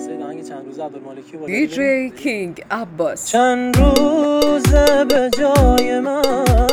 آهنگ چند روز عبدالمالکی دیجی کینگ عباس. چند روزه به جای من